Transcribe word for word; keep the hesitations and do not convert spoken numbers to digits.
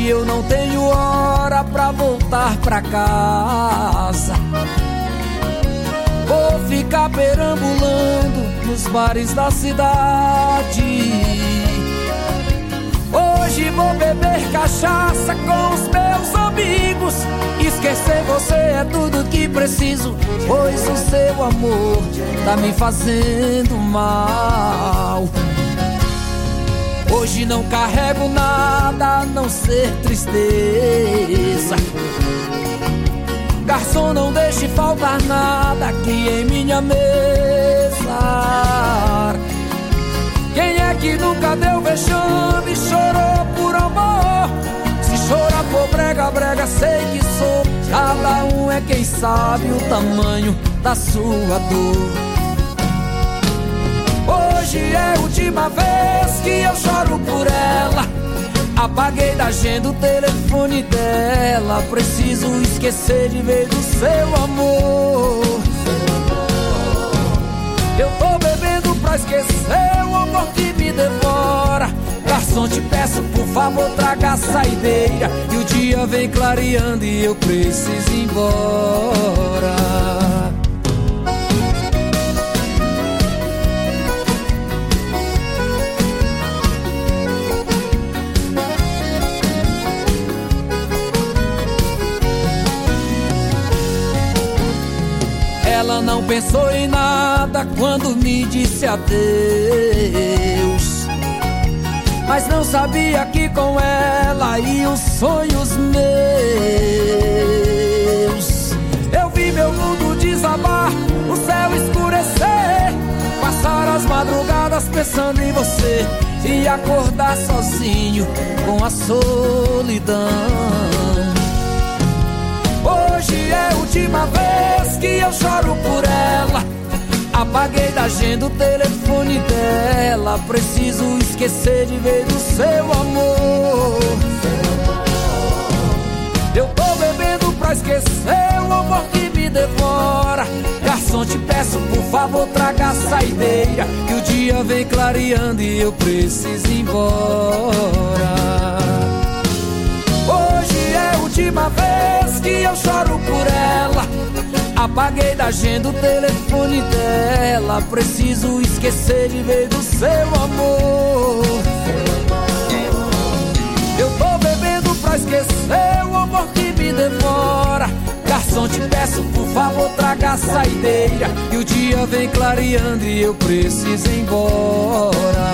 Hoje eu não tenho hora pra voltar pra casa. Vou ficar perambulando nos bares da cidade. Hoje vou beber cachaça com os meus amigos. Esquecer você é tudo que preciso, pois o seu amor tá me fazendo mal. Hoje não carrego nada a não ser tristeza. Garçom, não deixe faltar nada aqui em minha mesa. Quem é que nunca deu vexame e chorou por amor? Se chorar por brega, brega, sei que sou. Cada um é quem sabe o tamanho da sua dor. Hoje é a última vez que eu choro por ela. Apaguei da agenda o telefone dela. Preciso esquecer de vez do seu amor. Eu tô bebendo pra esquecer o amor que me devora. Garçom, te peço por favor, traga a saideira. E o dia vem clareando e eu preciso ir embora. Ela não pensou em nada quando me disse adeus, mas não sabia que com ela iam os sonhos meus. Eu vi meu mundo desabar, o céu escurecer, passar as madrugadas pensando em você e acordar sozinho com a solidão. Hoje é a última vez que eu choro por ela. Apaguei da agenda o telefone dela. Preciso esquecer de vez do seu amor. Eu tô bebendo pra esquecer o amor que me devora. Garçom, te peço por favor, traga a saideira. Que o dia vem clareando e eu preciso ir embora. Hoje é a última vez que eu choro por ela. Apaguei da agenda o telefone dela. Preciso esquecer de vez do seu amor. Eu tô bebendo pra esquecer o amor que me devora. Garçom, te peço por favor, traga a saideira. Que o dia vem clareando e eu preciso ir embora.